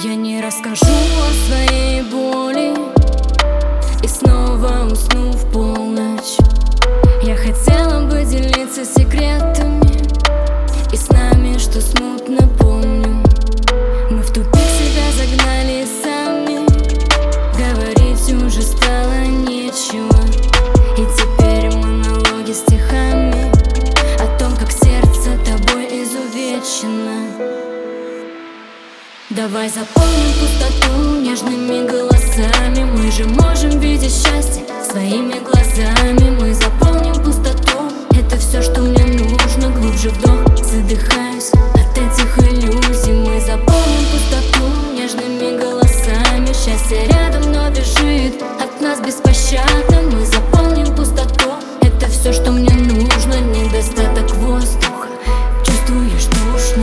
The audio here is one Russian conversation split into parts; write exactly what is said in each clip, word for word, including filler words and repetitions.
Я не расскажу о своей боли и снова усну в полночь. Я хотела бы делиться секретами и снами, что смутно помню. Мы в тупик себя загнали сами, говорить уже стало нечего. И теперь монологи стихами о том, как сердце тобой изувечено. Давай заполним пустоту нежными голосами. Мы же можем видеть счастье своими глазами. Мы заполним пустоту, это все, что мне нужно. Глубже вдох, задыхаюсь от этих иллюзий. Мы заполним пустоту нежными голосами. Счастье рядом, но бежит от нас беспощадно. Мы заполним пустоту, это все, что мне нужно. Недостаток воздуха, чувствуешь душно.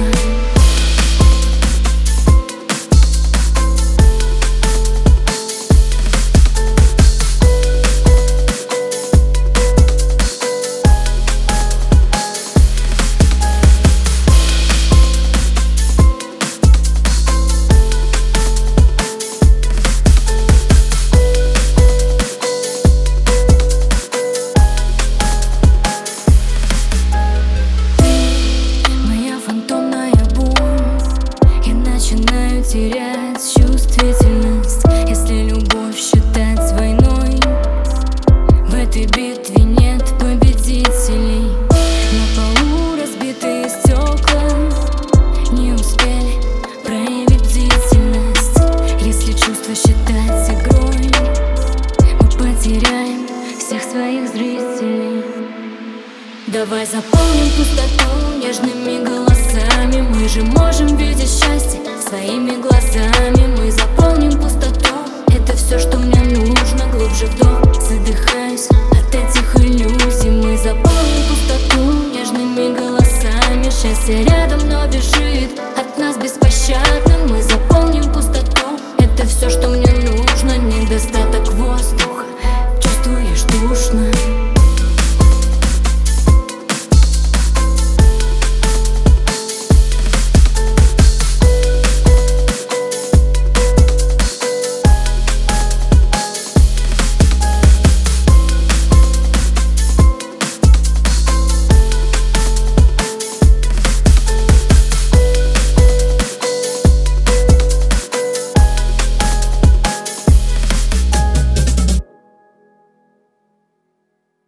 Начинаю терять чувствительность, если любовь считать войной. В этой битве нет победителей. На полу разбитые стекла не успели проявить бдительность. Если чувства считать игрой, мы потеряем всех своих зрителей. Давай заполним пустоту нежными голосами. Мы же можем видеть счастье своими глазами. Мы заполним пустоту, это все, что мне нужно. Глубже вдох, задыхаюсь от этих иллюзий. Мы заполним пустоту нежными голосами. Счастье рядом, но бежит от нас беспощадно. Мы заполним пустоту, это все, что мне нужно. Недостаток воздуха, чувствуешь душно.